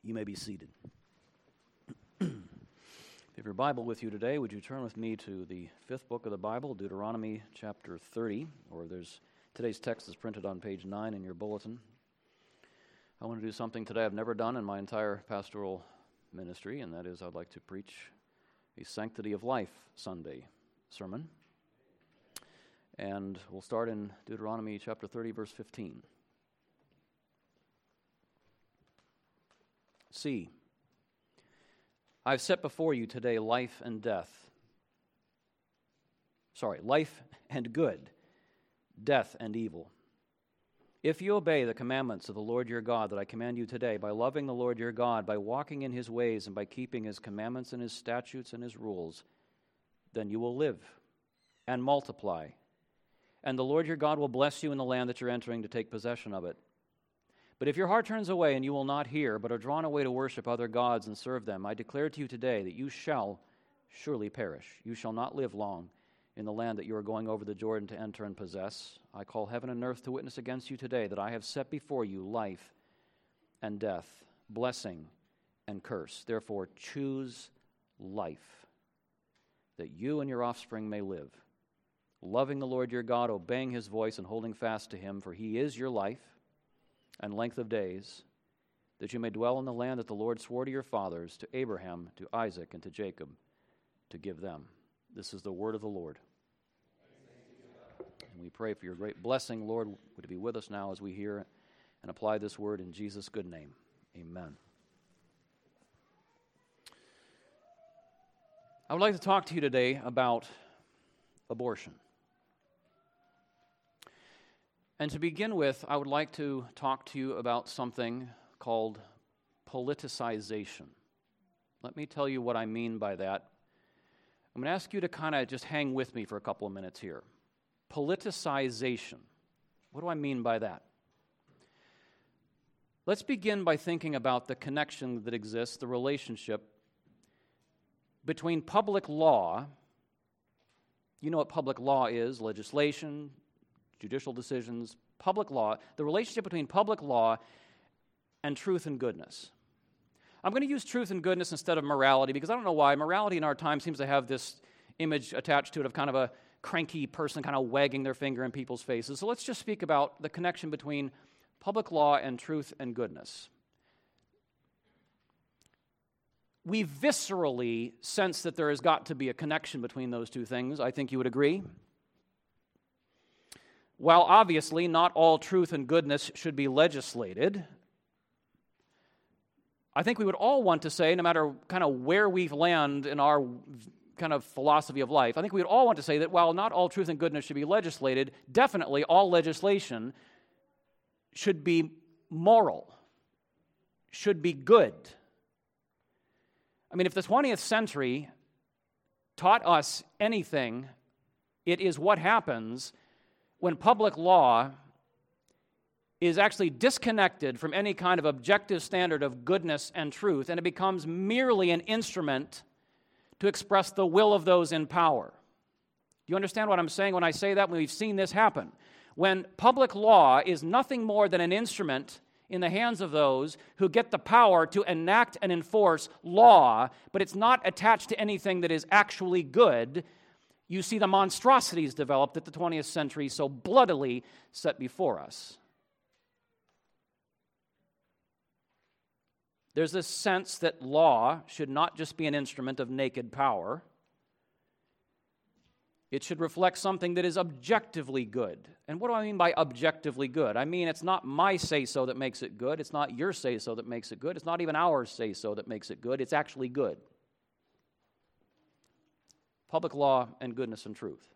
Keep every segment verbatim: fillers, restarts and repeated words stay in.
You may be seated. If you have your Bible with you today, would you turn with me to the fifth book of the Bible, Deuteronomy chapter thirty, or there's today's text is printed on page nine in your bulletin. I want to do something today I've never done in my entire pastoral ministry, and that is I'd like to preach a Sanctity of Life Sunday sermon. And we'll start in Deuteronomy chapter thirty, verse fifteen. See, I've set before you today life and death. Sorry, life and good, death and evil. If you obey the commandments of the Lord your God that I command you today, by loving the Lord your God, by walking in his ways, and by keeping his commandments and his statutes and his rules, then you will live and multiply. And the Lord your God will bless you in the land that you're entering to take possession of it. But if your heart turns away and you will not hear, but are drawn away to worship other gods and serve them, I declare to you today that you shall surely perish. You shall not live long in the land that you are going over the Jordan to enter and possess. I call heaven and earth to witness against you today that I have set before you life and death, blessing and curse. Therefore, choose life, that you and your offspring may live, loving the Lord your God, obeying his voice, and holding fast to him, for he is your life and length of days, that you may dwell in the land that the Lord swore to your fathers, to Abraham, to Isaac, and to Jacob, to give them. This is the word of the Lord. And we pray for your great blessing, Lord, would it be with us now as we hear and apply this word in Jesus' good name. Amen. I would like to talk to you today about abortion. And to begin with, I would like to talk to you about something called politicization. Let me tell you what I mean by that. I'm going to ask you to kind of just hang with me for a couple of minutes here. Politicization. What do I mean by that? Let's begin by thinking about the connection that exists, the relationship between public law. You know what public law is, legislation, judicial decisions, public law, the relationship between public law and truth and goodness. I'm going to use truth and goodness instead of morality because I don't know why. Morality in our time seems to have this image attached to it of kind of a cranky person kind of wagging their finger in people's faces. So let's just speak about the connection between public law and truth and goodness. We viscerally sense that there has got to be a connection between those two things. I think you would agree. While obviously not all truth and goodness should be legislated, I think we would all want to say, no matter kind of where we land in our kind of philosophy of life, I think we would all want to say that while not all truth and goodness should be legislated, definitely all legislation should be moral, should be good. I mean, if the twentieth century taught us anything, it is what happens when public law is actually disconnected from any kind of objective standard of goodness and truth, and it becomes merely an instrument to express the will of those in power. Do you understand what I'm saying when I say that? We've seen this happen. When public law is nothing more than an instrument in the hands of those who get the power to enact and enforce law, but it's not attached to anything that is actually good, you see the monstrosities developed that the twentieth century so bloodily set before us. There's this sense that law should not just be an instrument of naked power. It should reflect something that is objectively good. And what do I mean by objectively good? I mean it's not my say-so that makes it good. It's not your say-so that makes it good. It's not even our say-so that makes it good. It's actually good. Public law and goodness and truth.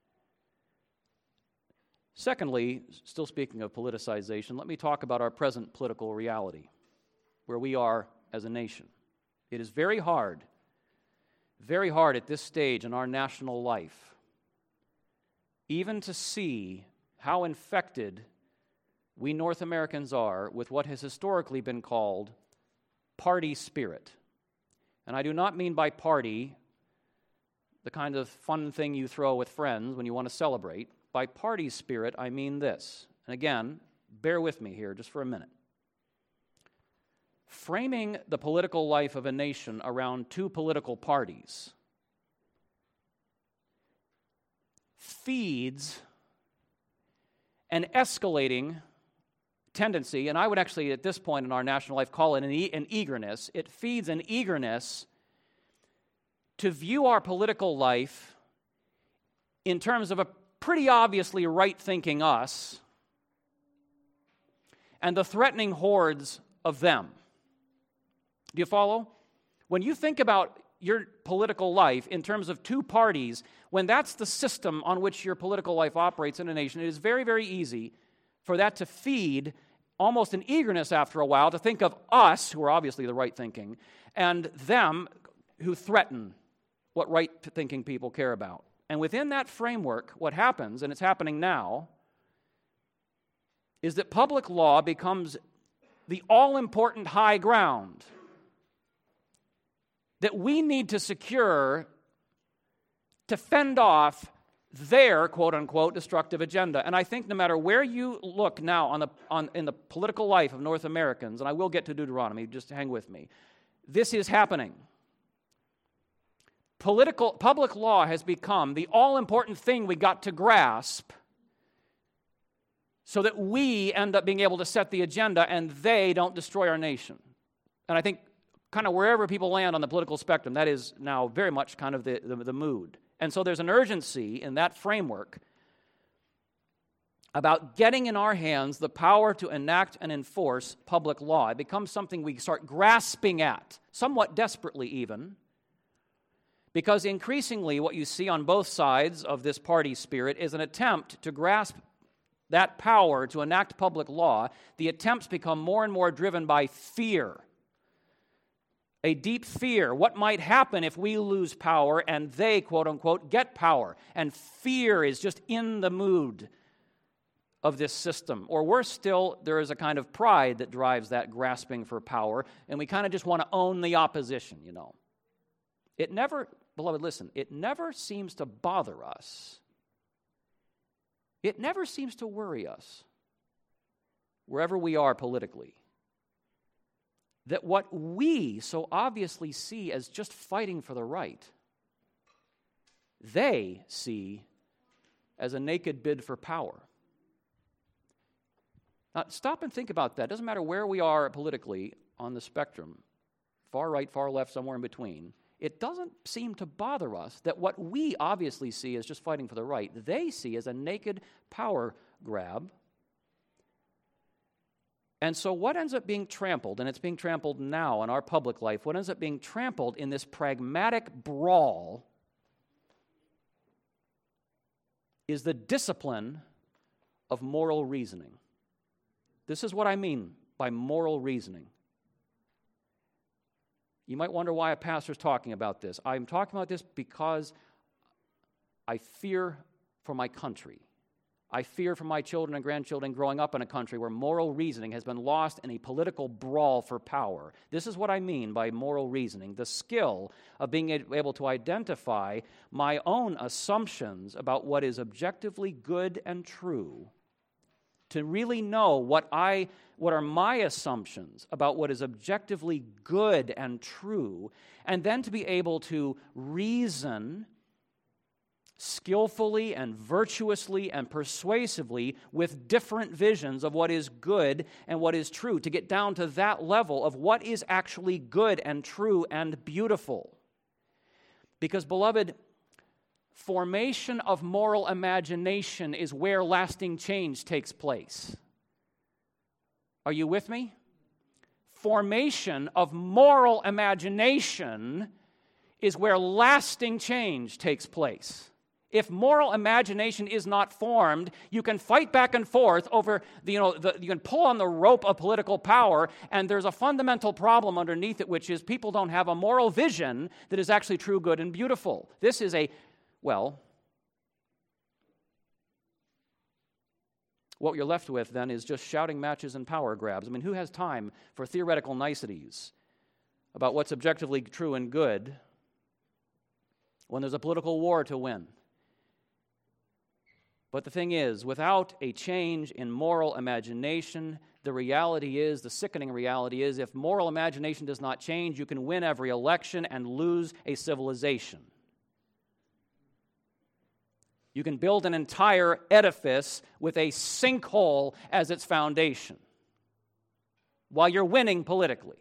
Secondly, still speaking of politicization, let me talk about our present political reality, where we are as a nation. It is very hard, very hard at this stage in our national life, even to see how infected we North Americans are with what has historically been called party spirit. And I do not mean by party the kind of fun thing you throw with friends when you want to celebrate. By party spirit, I mean this. And again, bear with me here just for a minute. framing the political life of a nation around two political parties feeds an escalating tendency, and I would actually at this point in our national life call it an, e- an eagerness. It feeds an eagerness to view our political life in terms of a pretty obviously right-thinking us and the threatening hordes of them. Do you follow? When you think about your political life in terms of two parties, when that's the system on which your political life operates in a nation, it is very, very easy for that to feed almost an eagerness after a while to think of us, who are obviously the right-thinking, and them who threaten what right-thinking people care about. And within that framework, what happens, and it's happening now, is that public law becomes the all-important high ground that we need to secure to fend off their quote-unquote destructive agenda. And I think no matter where you look now on the on in the political life of North Americans, and I will get to Deuteronomy, just hang with me, this is happening. Political public law has become the all-important thing we got to grasp so that we end up being able to set the agenda and they don't destroy our nation. And I think kind of wherever people land on the political spectrum, that is now very much kind of the, the, the mood. And so there's an urgency in that framework about getting in our hands the power to enact and enforce public law. It becomes something we start grasping at, somewhat desperately even, because increasingly what you see on both sides of this party spirit is an attempt to grasp that power to enact public law. The attempts become more and more driven by fear. A deep fear. What might happen if we lose power and they, quote unquote, get power? And fear is just in the mood of this system. Or worse still, there is a kind of pride that drives that grasping for power, and we kind of just want to own the opposition, you know. It never, beloved, listen, it never seems to bother us. It never seems to worry us, wherever we are politically, that what we so obviously see as just fighting for the right, they see as a naked bid for power. Now, stop and think about that. It doesn't matter where we are politically on the spectrum, far right, far left, somewhere in between. It doesn't seem to bother us that what we obviously see as just fighting for the right, they see as a naked power grab. And so what ends up being trampled, and it's being trampled now in our public life, what ends up being trampled in this pragmatic brawl is the discipline of moral reasoning. This is what I mean by moral reasoning. You might wonder why a pastor is talking about this. I'm talking about this because I fear for my country. I fear for my children and grandchildren growing up in a country where moral reasoning has been lost in a political brawl for power. This is what I mean by moral reasoning, the skill of being able to identify my own assumptions about what is objectively good and true, to really know what I what are my assumptions about what is objectively good and true, and then to be able to reason skillfully and virtuously and persuasively with different visions of what is good and what is true, to get down to that level of what is actually good and true and beautiful. Because, beloved, formation of moral imagination is where lasting change takes place. Are you with me? Formation of moral imagination is where lasting change takes place. If moral imagination is not formed, you can fight back and forth over, the, you know, the, you can pull on the rope of political power, and there's a fundamental problem underneath it, which is people don't have a moral vision that is actually true, good, and beautiful. This is a, well, what you're left with then is just shouting matches and power grabs. I mean, who has time for theoretical niceties about what's objectively true and good when there's a political war to win? But the thing is, without a change in moral imagination, the reality is, the sickening reality is, if moral imagination does not change, you can win every election and lose a civilization. You can build an entire edifice with a sinkhole as its foundation while you're winning politically.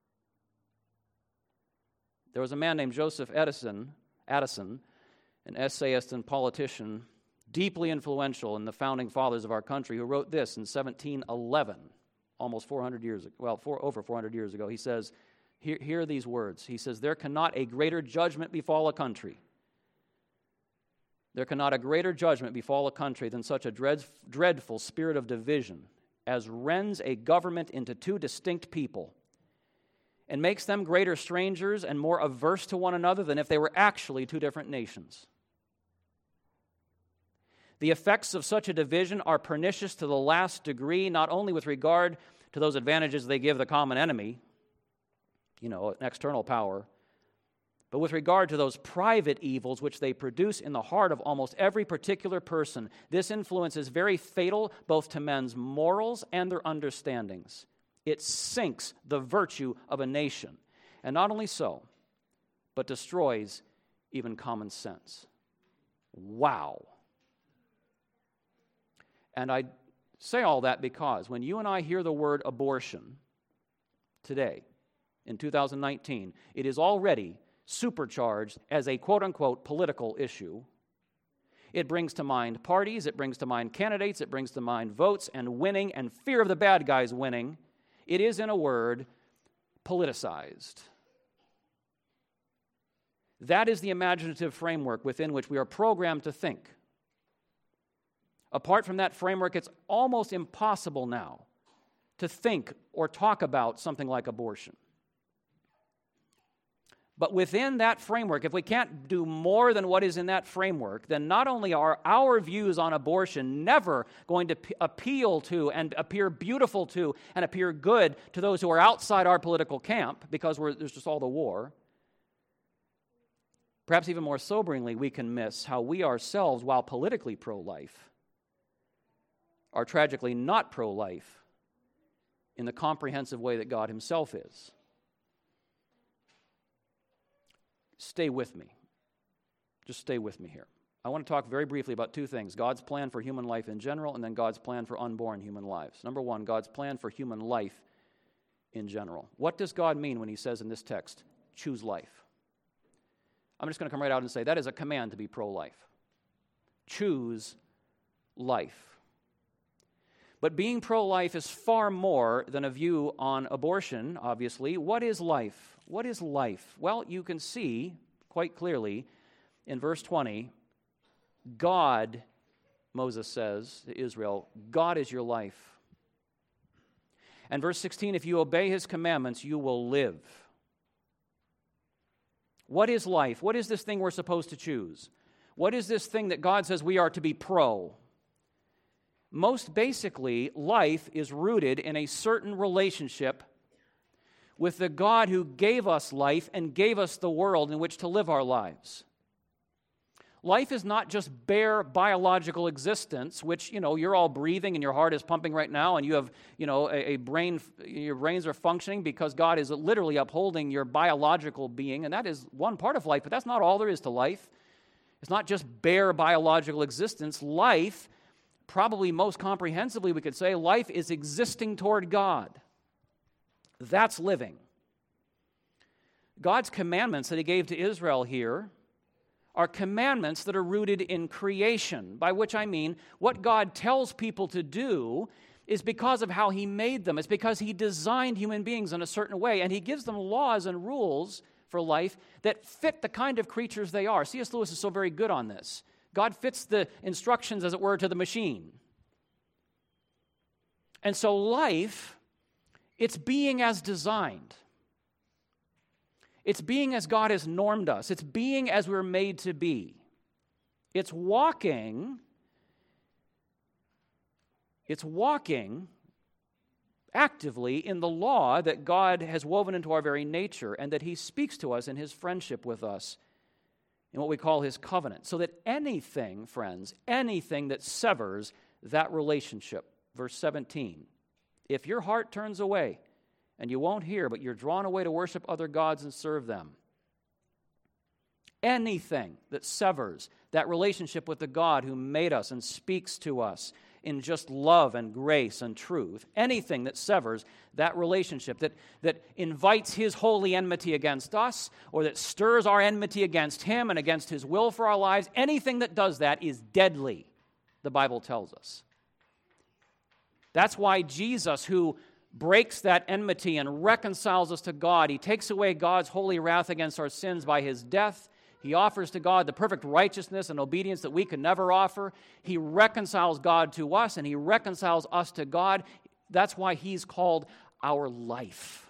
There was a man named Joseph Edison, Addison, an essayist and politician, deeply influential in the founding fathers of our country, who wrote this in seventeen eleven, almost four hundred years ago, well, four, over four hundred years ago. He says, here, here are these words. He says, "There cannot a greater judgment befall a country. There cannot a greater judgment befall a country than such a dread, dreadful spirit of division as rends a government into two distinct people and makes them greater strangers and more averse to one another than if they were actually two different nations. The effects of such a division are pernicious to the last degree, not only with regard to those advantages they give the common enemy, you know, an external power, but with regard to those private evils which they produce in the heart of almost every particular person. This influence is very fatal both to men's morals and their understandings. It sinks the virtue of a nation, and not only so, but destroys even common sense." Wow. And I say all that because when you and I hear the word abortion today, in two thousand nineteen, it is already supercharged as a quote-unquote political issue. It brings to mind parties, it brings to mind candidates, it brings to mind votes and winning and fear of the bad guys winning. It is, in a word, politicized. That is the imaginative framework within which we are programmed to think. Apart from that framework, it's almost impossible now to think or talk about something like abortion. But within that framework, if we can't do more than what is in that framework, then not only are our views on abortion never going to p- appeal to and appear beautiful to and appear good to those who are outside our political camp, because we're, there's just all the war, perhaps even more soberingly, we can miss how we ourselves, while politically pro-life, are tragically not pro-life in the comprehensive way that God Himself is. Stay with me. Just stay with me here. I want to talk very briefly about two things: God's plan for human life in general, and then God's plan for unborn human lives. Number one, God's plan for human life in general. What does God mean when He says in this text, choose life? I'm just going to come right out and say that is a command to be pro-life. Choose life. But being pro-life is far more than a view on abortion, obviously. What is life? What is life? Well, you can see quite clearly in verse twenty, God, Moses says to Israel, God is your life. And verse sixteen, if you obey His commandments, you will live. What is life? What is this thing we're supposed to choose? What is this thing that God says we are to be pro? Most basically, life is rooted in a certain relationship with the God who gave us life and gave us the world in which to live our lives. Life is not just bare biological existence, which, you know, you're all breathing and your heart is pumping right now and you have, you know, a, a brain, your brains are functioning because God is literally upholding your biological being, and that is one part of life, but that's not all there is to life. It's not just bare biological existence. Life, probably most comprehensively we could say, life is existing toward God. That's living. God's commandments that He gave to Israel here are commandments that are rooted in creation, by which I mean what God tells people to do is because of how He made them. It's because He designed human beings in a certain way, and He gives them laws and rules for life that fit the kind of creatures they are. C S Lewis is so very good on this. God fits the instructions, as it were, to the machine. And so life, it's being as designed. It's being as God has normed us. It's being as we're made to be. It's walking, it's walking actively in the law that God has woven into our very nature and that He speaks to us in His friendship with us in what we call his covenant, so that anything, friends, anything that severs that relationship, verse seventeen, if your heart turns away and you won't hear, but you're drawn away to worship other gods and serve them, anything that severs that relationship with the God who made us and speaks to us in just love and grace and truth, anything that severs that relationship, that, that invites his holy enmity against us, or that stirs our enmity against him and against his will for our lives, anything that does that is deadly, the Bible tells us. That's why Jesus, who breaks that enmity and reconciles us to God, he takes away God's holy wrath against our sins by his death. He offers to God the perfect righteousness and obedience that we could never offer. He reconciles God to us, and he reconciles us to God. That's why he's called our life.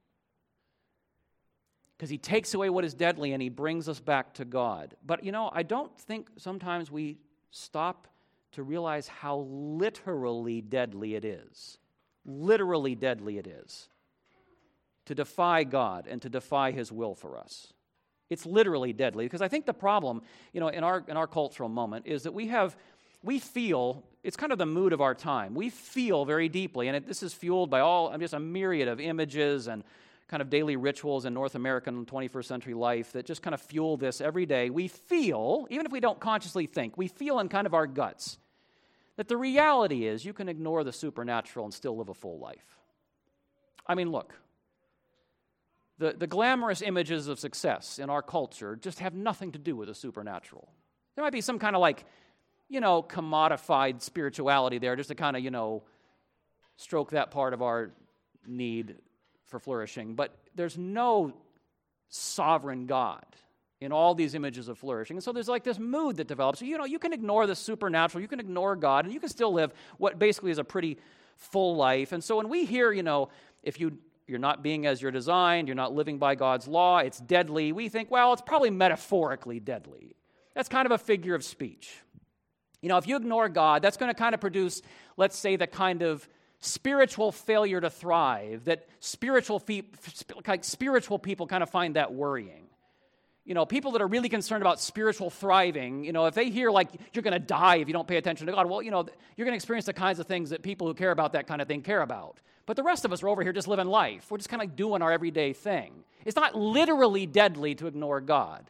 Because he takes away what is deadly and he brings us back to God. But, you know, I don't think sometimes we stop to realize how literally deadly it is. Literally deadly it is to defy God and to defy his will for us. It's literally deadly, because I think the problem, you know, in our in our cultural moment is that we have, we feel, it's kind of the mood of our time. We feel very deeply, and it, this is fueled by all, I mean, just a myriad of images and kind of daily rituals in North American twenty-first century life that just kind of fuel this every day. We feel, even if we don't consciously think, we feel in kind of our guts that the reality is you can ignore the supernatural and still live a full life. I mean, look. The, the glamorous images of success in our culture just have nothing to do with the supernatural. There might be some kind of like, you know, commodified spirituality there just to kind of, you know, stroke that part of our need for flourishing. But there's no sovereign God in all these images of flourishing. And so there's like this mood that develops. You know, you can ignore the supernatural, you can ignore God, and you can still live what basically is a pretty full life. And so when we hear, you know, if you... you're not being as you're designed, you're not living by God's law, it's deadly, we think, well, it's probably metaphorically deadly. That's kind of a figure of speech. You know, if you ignore God, that's going to kind of produce, let's say, the kind of spiritual failure to thrive that spiritual, fe- like spiritual people kind of find that worrying. You know, people that are really concerned about spiritual thriving, you know, if they hear like you're going to die if you don't pay attention to God, well, you know, you're going to experience the kinds of things that people who care about that kind of thing care about. But the rest of us are over here just living life. We're just kind of like doing our everyday thing. It's not literally deadly to ignore God.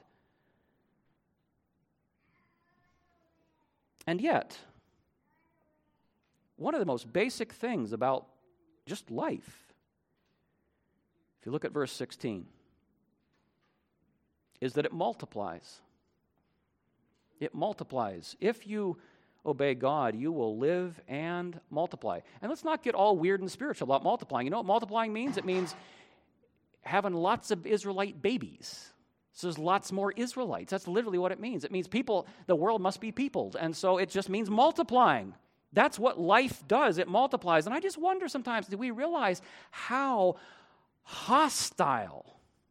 And yet, one of the most basic things about just life, if you look at verse sixteen, is that it multiplies. It multiplies. If you obey God, you will live and multiply. And let's not get all weird and spiritual about multiplying. You know what multiplying means? It means having lots of Israelite babies. So there's lots more Israelites. That's literally what it means. It means people, the world must be peopled. And so it just means multiplying. That's what life does. It multiplies. And I just wonder sometimes, do we realize how hostile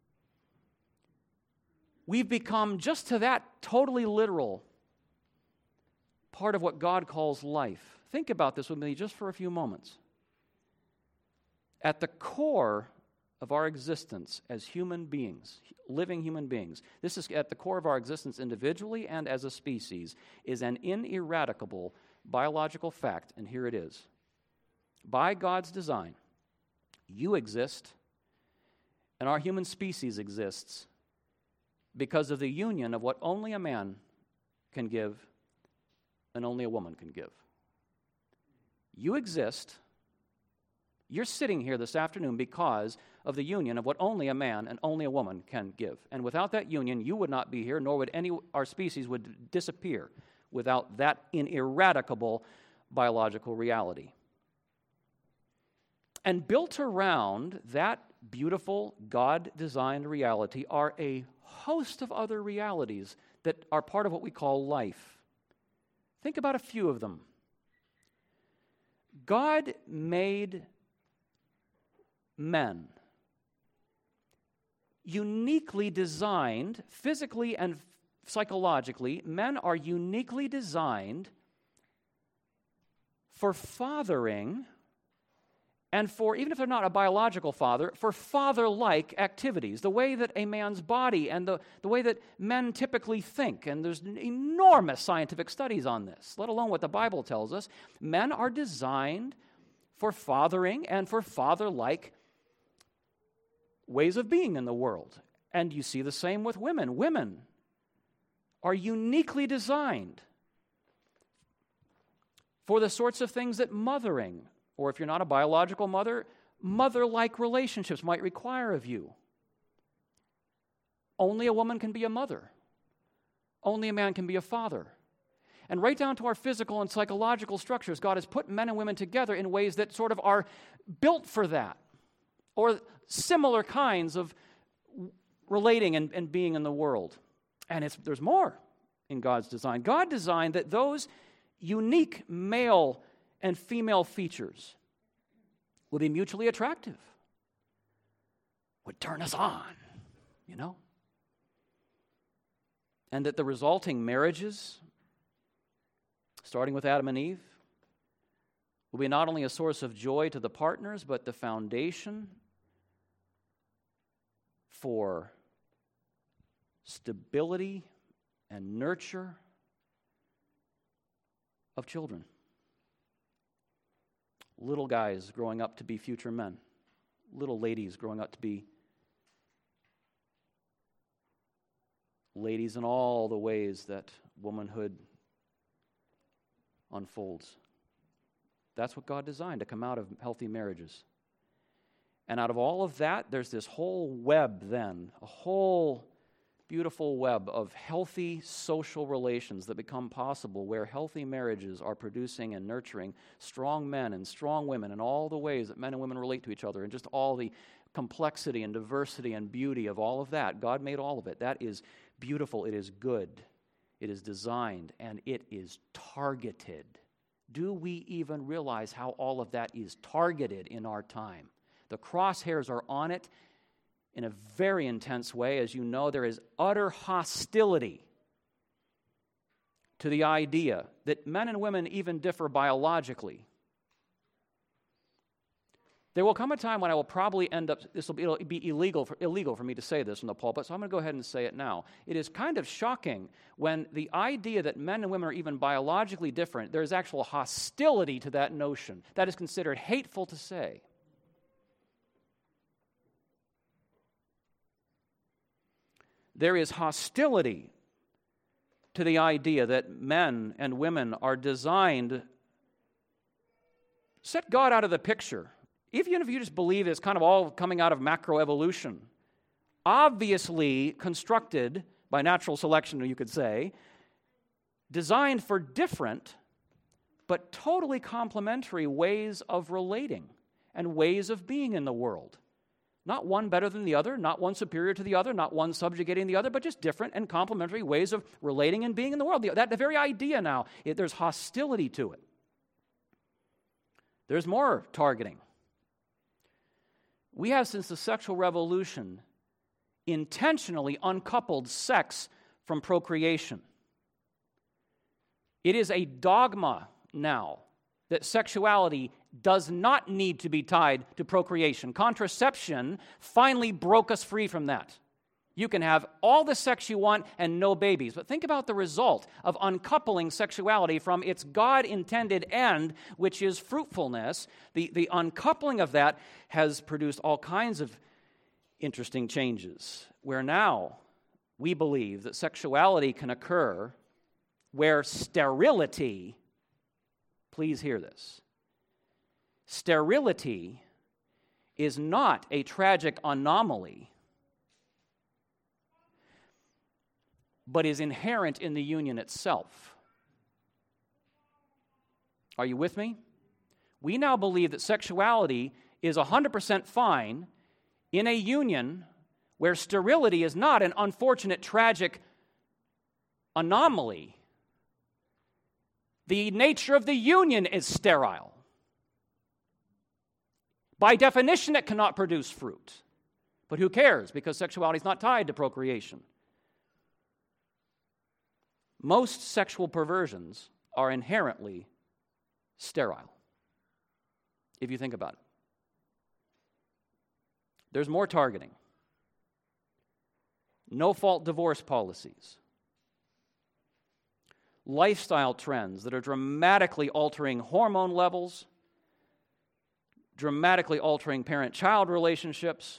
we've become just to that totally literal part of what God calls life? Think about this with me just for a few moments. At the core of our existence as human beings, living human beings, this is at the core of our existence individually and as a species, is an ineradicable biological fact, and here it is. By God's design, you exist, and our human species exists because of the union of what only a man can give and only a woman can give. You exist, you're sitting here this afternoon because of the union of what only a man and only a woman can give. And without that union, you would not be here, nor would any, our species would disappear without that ineradicable biological reality. And built around that beautiful God-designed reality are a host of other realities that are part of what we call life. Think about a few of them. God made men uniquely designed, physically and psychologically. Men are uniquely designed for fathering and for, even if they're not a biological father, for father-like activities, the way that a man's body and the, the way that men typically think. And there's enormous scientific studies on this, let alone what the Bible tells us. Men are designed for fathering and for father-like ways of being in the world. And you see the same with women. Women are uniquely designed for the sorts of things that mothering, or if you're not a biological mother, mother-like relationships might require of you. Only a woman can be a mother. Only a man can be a father. And right down to our physical and psychological structures, God has put men and women together in ways that sort of are built for that, or similar kinds of relating and, and being in the world. And it's, there's more in God's design. God designed that those unique male and female features would be mutually attractive, would turn us on, you know? And that the resulting marriages, starting with Adam and Eve, will be not only a source of joy to the partners, but the foundation for stability and nurture of children. Little guys growing up to be future men. Little ladies growing up to be ladies in all the ways that womanhood unfolds. That's what God designed to come out of healthy marriages. And out of all of that, there's this whole web then, a whole beautiful web of healthy social relations that become possible, where healthy marriages are producing and nurturing strong men and strong women in all the ways that men and women relate to each other, and just all the complexity and diversity and beauty of all of that. God made all of it. That is beautiful. It is good. It is designed, and it is targeted. Do we even realize how all of that is targeted in our time? The crosshairs are on it in a very intense way. As you know, there is utter hostility to the idea that men and women even differ biologically. There will come a time when I will probably end up, this will be, it'll be illegal for, illegal for me to say this in the pulpit, so I'm going to go ahead and say it now. It is kind of shocking when the idea that men and women are even biologically different, there is actual hostility to that notion. That is considered hateful to say. There is hostility to the idea that men and women are designed. Set God out of the picture. Even if you just believe it's kind of all coming out of macroevolution, obviously constructed by natural selection, you could say, designed for different but totally complementary ways of relating and ways of being in the world. Not one better than the other, not one superior to the other, not one subjugating the other, but just different and complementary ways of relating and being in the world. That the very idea now, it, there's hostility to it. There's more targeting. We have, since the sexual revolution, intentionally uncoupled sex from procreation. It is a dogma now that sexuality does not need to be tied to procreation. Contraception finally broke us free from that. You can have all the sex you want and no babies. But think about the result of uncoupling sexuality from its God-intended end, which is fruitfulness. The, the uncoupling of that has produced all kinds of interesting changes, where now we believe that sexuality can occur where sterility, please hear this, sterility is not a tragic anomaly, but is inherent in the union itself. Are you with me? We now believe that sexuality is one hundred percent fine in a union where sterility is not an unfortunate, tragic anomaly. The nature of the union is sterile. By definition, it cannot produce fruit. But who cares? Because sexuality is not tied to procreation. Most sexual perversions are inherently sterile, if you think about it. There's more targeting. No-fault divorce policies. Lifestyle trends that are dramatically altering hormone levels, dramatically altering parent-child relationships,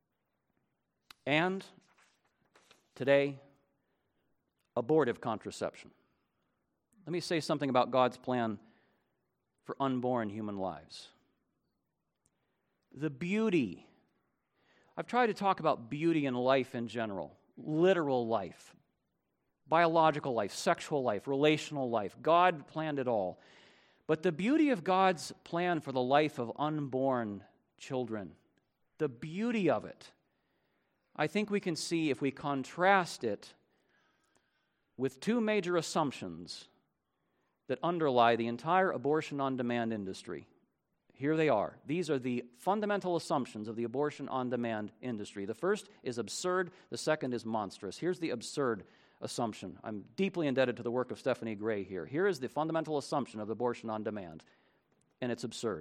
and today, abortive contraception. Let me say something about God's plan for unborn human lives. The beauty. I've tried to talk about beauty in life in general, literal life, biological life, sexual life, relational life. God planned it all. But the beauty of God's plan for the life of unborn children, the beauty of it, I think we can see if we contrast it with two major assumptions that underlie the entire abortion-on-demand industry. Here they are. These are the fundamental assumptions of the abortion-on-demand industry. The first is absurd. The second is monstrous. Here's the absurd assumption. I'm deeply indebted to the work of Stephanie Gray here. Here is the fundamental assumption of abortion-on-demand, and it's absurd.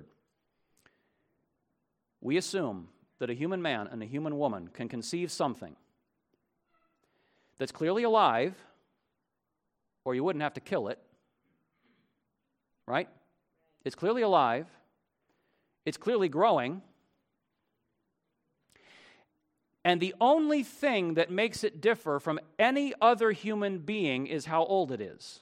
We assume that a human man and a human woman can conceive something that's clearly alive, or you wouldn't have to kill it, right? It's clearly alive. It's clearly growing. And the only thing that makes it differ from any other human being is how old it is.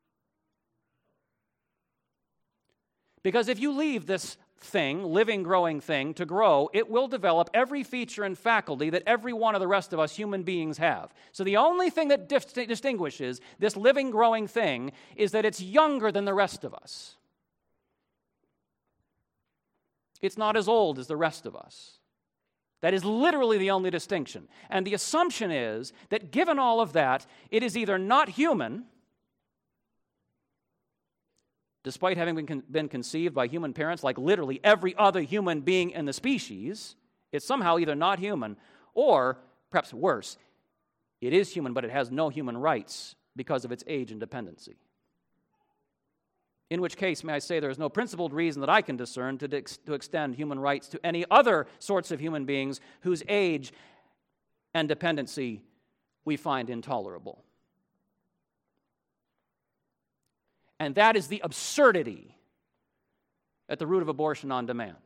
Because if you leave this thing, living, growing thing, to grow, it will develop every feature and faculty that every one of the rest of us human beings have. So the only thing that dif- distinguishes this living, growing thing is that it's younger than the rest of us. It's not as old as the rest of us. That is literally the only distinction. And the assumption is that given all of that, it is either not human, despite having been, con- been conceived by human parents like literally every other human being in the species, it's somehow either not human, or, perhaps worse, it is human, but it has no human rights because of its age and dependency. In which case, may I say, there is no principled reason that I can discern to, ex- to extend human rights to any other sorts of human beings whose age and dependency we find intolerable. And that is the absurdity at the root of abortion on demand.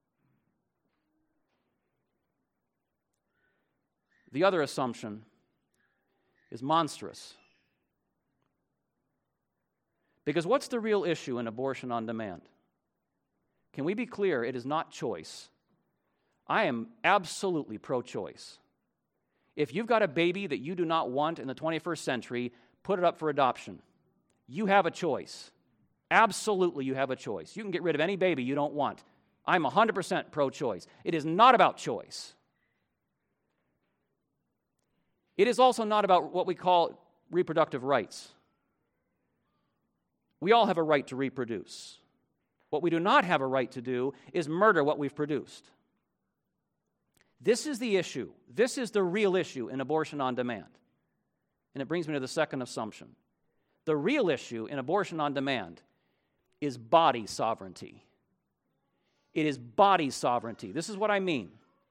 The other assumption is monstrous. Because what's the real issue in abortion on demand? Can we be clear? It is not choice. I am absolutely pro-choice. If you've got a baby that you do not want in the twenty-first century, put it up for adoption. You have a choice. Absolutely, you have a choice. You can get rid of any baby you don't want. I'm one hundred percent pro-choice. It is not about choice. It is also not about what we call reproductive rights. We all have a right to reproduce. What we do not have a right to do is murder what we've produced. This is the issue. This is the real issue in abortion on demand. And it brings me to the second assumption. The real issue in abortion on demand is body sovereignty. It is body sovereignty. This is what I mean.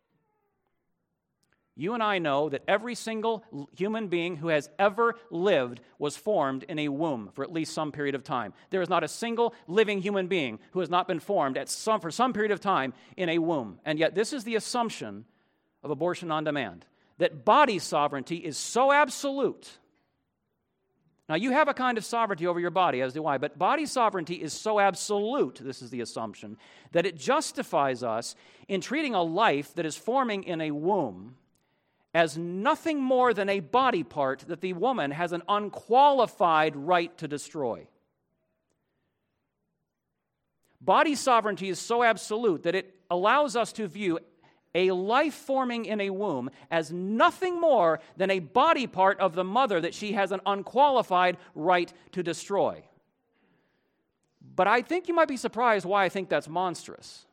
You and I know that every single human being who has ever lived was formed in a womb for at least some period of time. There is not a single living human being who has not been formed at some, for some period of time in a womb. And yet this is the assumption of abortion on demand, that body sovereignty is so absolute. Now, you have a kind of sovereignty over your body, as do I, but body sovereignty is so absolute, this is the assumption, that it justifies us in treating a life that is forming in a womb as nothing more than a body part that the woman has an unqualified right to destroy. Body sovereignty is so absolute that it allows us to view a life forming in a womb as nothing more than a body part of the mother that she has an unqualified right to destroy. But I think you might be surprised why I think that's monstrous.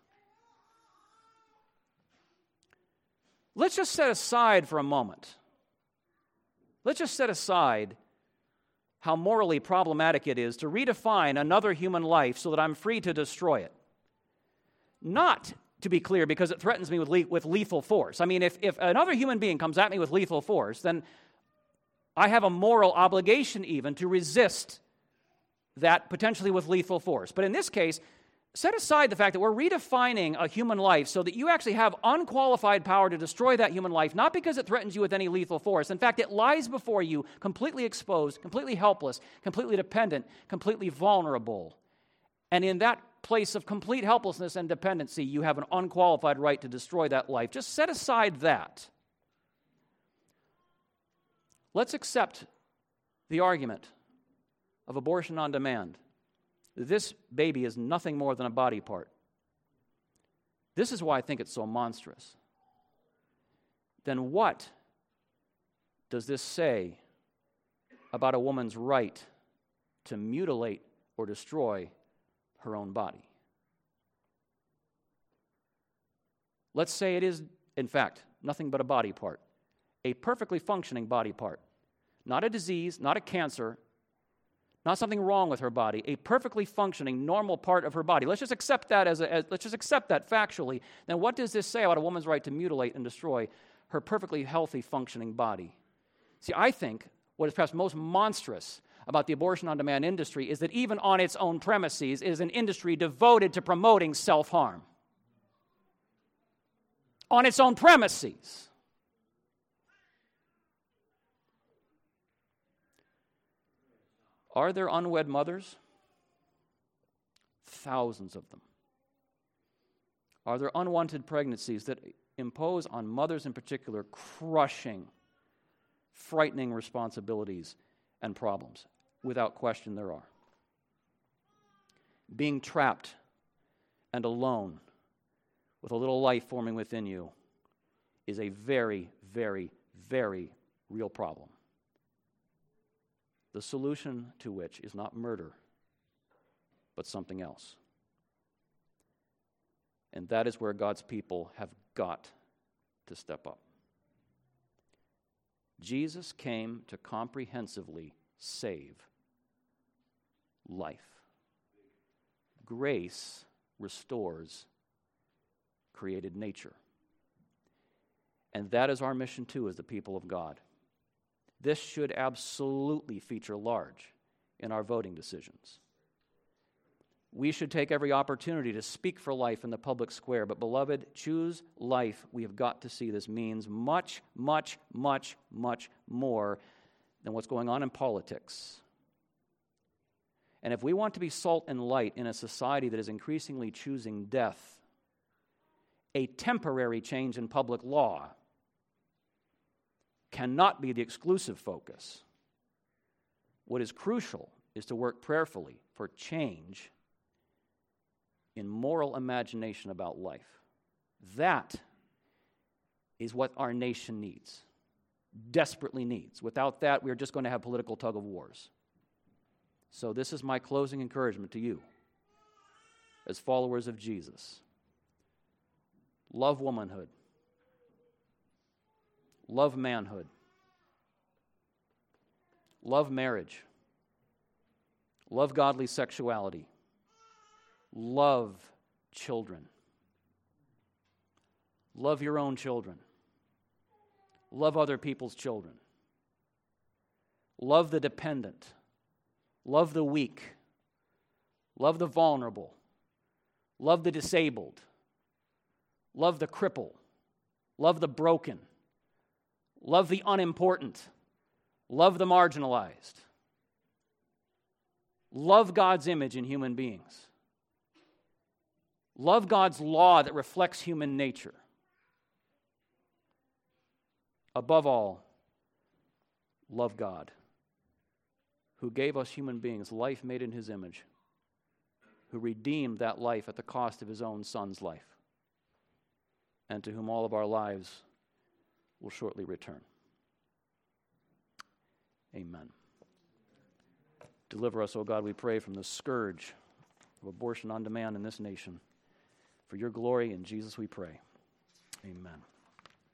Let's just set aside for a moment. Let's just set aside how morally problematic it is to redefine another human life so that I'm free to destroy it. Not to be clear, because it threatens me with, le- with lethal force. I mean, if, if another human being comes at me with lethal force, then I have a moral obligation even to resist that potentially with lethal force. But in this case, set aside the fact that we're redefining a human life so that you actually have unqualified power to destroy that human life, not because it threatens you with any lethal force. In fact, it lies before you completely exposed, completely helpless, completely dependent, completely vulnerable. And in that place of complete helplessness and dependency, you have an unqualified right to destroy that life. Just set aside that. Let's accept the argument of abortion on demand. This baby is nothing more than a body part. This is why I think it's so monstrous. Then what does this say about a woman's right to mutilate or destroy her own body? Let's say it is, in fact, nothing but a body part, a perfectly functioning body part, not a disease, not a cancer, not something wrong with her body, a perfectly functioning, normal part of her body. Let's just accept that as, a, as let's just accept that factually. Then what does this say about a woman's right to mutilate and destroy her perfectly healthy, functioning body? See, I think what is perhaps most monstrous about the abortion on demand industry is that even on its own premises, it is an industry devoted to promoting self-harm. On its own premises. Are there unwed mothers? Thousands of them. Are there unwanted pregnancies that impose on mothers in particular crushing, frightening responsibilities and problems? Without question, there are. Being trapped and alone with a little life forming within you is a very, very, very real problem. The solution to which is not murder, but something else. And that is where God's people have got to step up. Jesus came to comprehensively save life. Grace restores created nature. And that is our mission too as the people of God. This should absolutely feature large in our voting decisions. We should take every opportunity to speak for life in the public square. But beloved, choose life. We have got to see this means much, much, much, much more than what's going on in politics. And if we want to be salt and light in a society that is increasingly choosing death, a temporary change in public law cannot be the exclusive focus. What is crucial is to work prayerfully for change in moral imagination about life. That is what our nation needs, desperately needs. Without that, we are just going to have political tug of wars. So this is my closing encouragement to you as followers of Jesus. Love womanhood. Love manhood. Love marriage. Love godly sexuality. Love children. Love your own children. Love other people's children. Love the dependent. Love the weak. Love the vulnerable. Love the disabled. Love the cripple. Love the broken. Love the unimportant. Love the marginalized. Love God's image in human beings. Love God's law that reflects human nature. Above all, love God, who gave us human beings life made in His image, who redeemed that life at the cost of His own Son's life, and to whom all of our lives will shortly return. Amen. Deliver us, O God, we pray, from the scourge of abortion on demand in this nation. For your glory, in Jesus we pray. Amen.